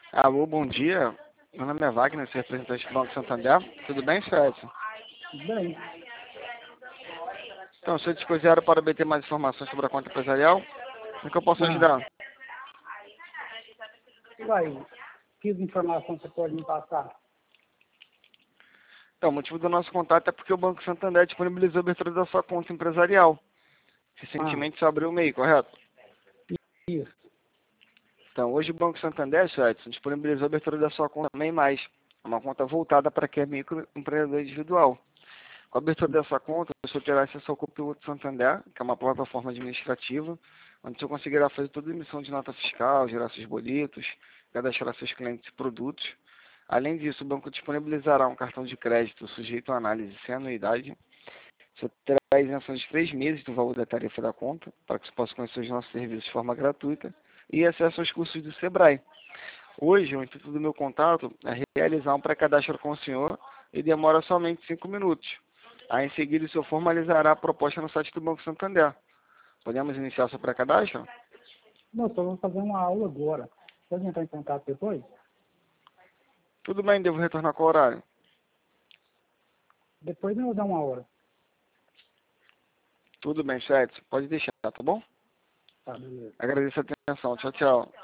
Alô, bom dia. Meu nome é Wagner, sou representante do Banco Santander. Tudo bem, senhor Edson? Bem, Então, sou disposto para obter mais informações sobre a conta empresarial. Como que eu posso ajudar? vai, que informação você pode me passar? Então, o motivo do nosso contato é porque o Banco Santander disponibilizou a abertura da sua conta empresarial. Recentemente você abriu o MEI, correto? Isso. Então, hoje o Banco Santander, senhor Edson, disponibilizou a abertura da sua conta MEI+. É uma conta voltada para quem é microempreendedor individual. Com a abertura dessa conta, o senhor terá acesso ao Conteúdo Santander, que é uma plataforma administrativa, onde o senhor conseguirá fazer toda a emissão de nota fiscal, gerar seus boletos, cadastrar seus clientes e produtos. Além disso, o banco disponibilizará um cartão de crédito sujeito à análise sem anuidade. O senhor terá isenção de 3 meses do valor da tarifa da conta, para que você possa conhecer os nossos serviços de forma gratuita, e acesso aos cursos do Sebrae. Hoje, o intuito do meu contato é realizar um pré-cadastro com o senhor e demora somente 5 minutos. Aí, em seguida, o senhor formalizará a proposta no site do Banco Santander. Podemos iniciar seu pré-cadastro? Não, só vou fazer uma aula agora. Pode entrar em contato depois? Tudo bem, devo retornar com o horário. Depois eu vou dar uma hora. Tudo bem, chat. Pode deixar, tá bom? Tá, beleza. Agradeço a atenção. Tchau, tchau.